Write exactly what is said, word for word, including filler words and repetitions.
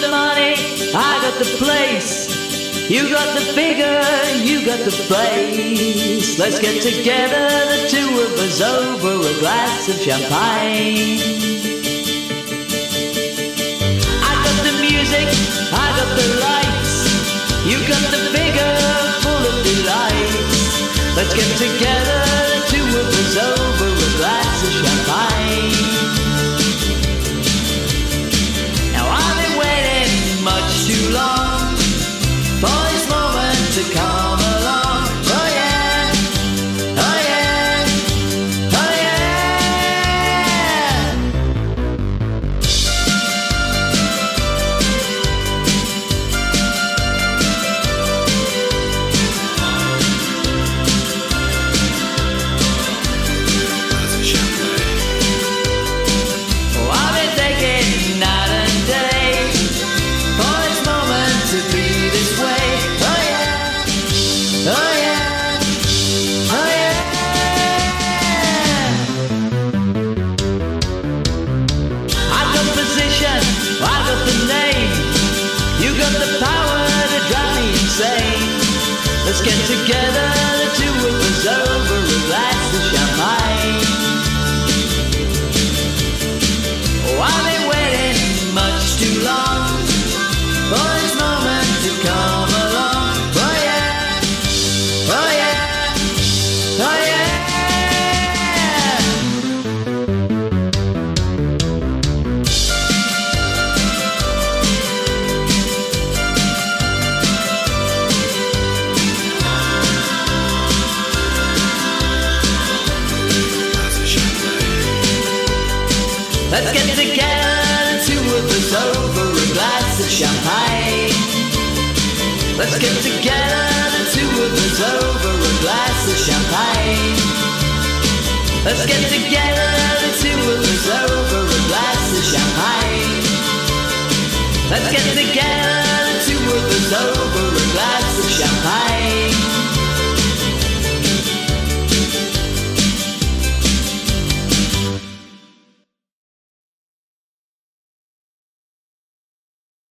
the money, I got the place. You got the figure, you got the place. Let's get together, the two of us, over a glass of champagne. I got the music, I got the lights. You got the figure, full of delights. Let's get together, the two of us, over a glass of champagne. Now I've been waiting much too long for this moment to come along. Oh yeah, oh yeah, oh yeah. Oh, I've been thinking night and day for this moment to be this way. Oh yeah, oh yeah, oh yeah. I got position, I got the name. You got the power to drive me insane. Let's get together, the two of us, over a glass of champagne. Oh, I've been waiting much too long for this moment to come along. Oh yeah, oh yeah, oh yeah. Let's get together, the two of us, over a glass of champagne. Let's get together, the two of us, over a glass of champagne. Let's get together, the two of